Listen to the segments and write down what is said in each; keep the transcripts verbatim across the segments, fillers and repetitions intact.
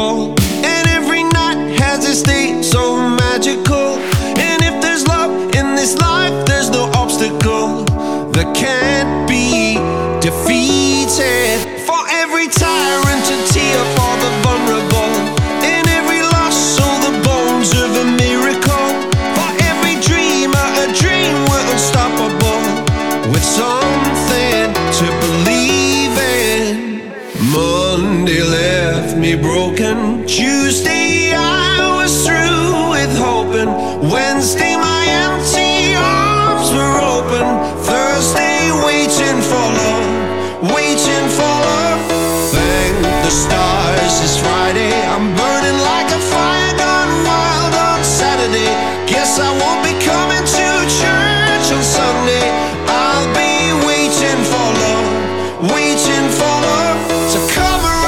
wall. And every night has its day so magical. And if there's love in this life, there's no obstacle that can't be defeated. For every tyrant to tear for the vulnerable. In every loss, so the bones of a miracle. For every dreamer, a dream we're unstoppable. With something to believe in. Monday left me broken. Tuesday I was through with hoping. Wednesday my empty arms were open. Thursday waiting for love, waiting for love. Thank the stars it's Friday. I'm burning like a fire gone wild on Saturday. Guess I won't be coming to church on Sunday. I'll be waiting for love, waiting for love to come around.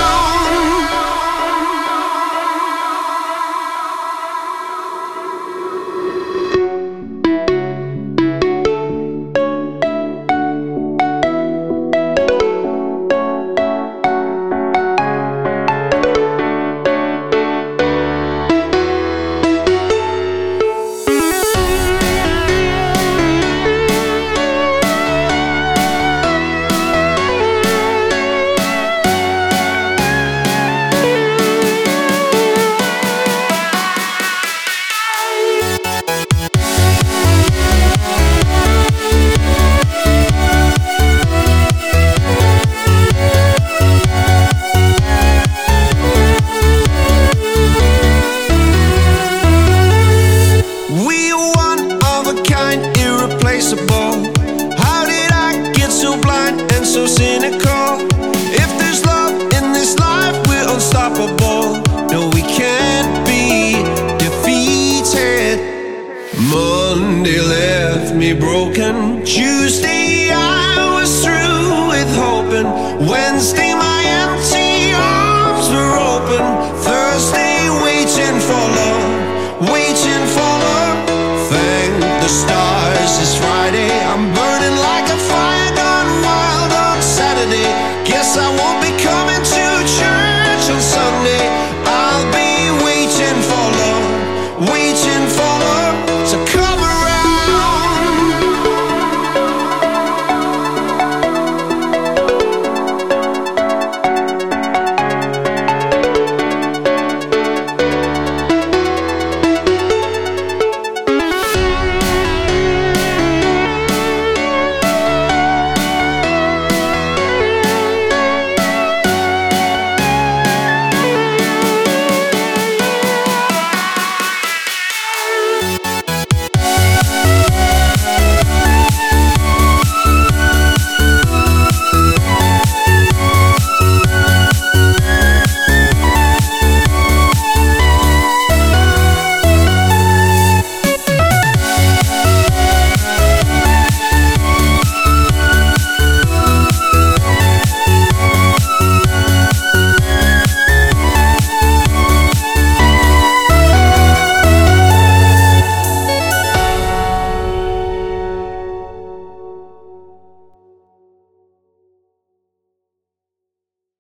How did I get so blind and so cynical? If there's love in this life, we're unstoppable. No, we can't be defeated. Monday left me broken. Tuesday I was through with hoping. Wednesday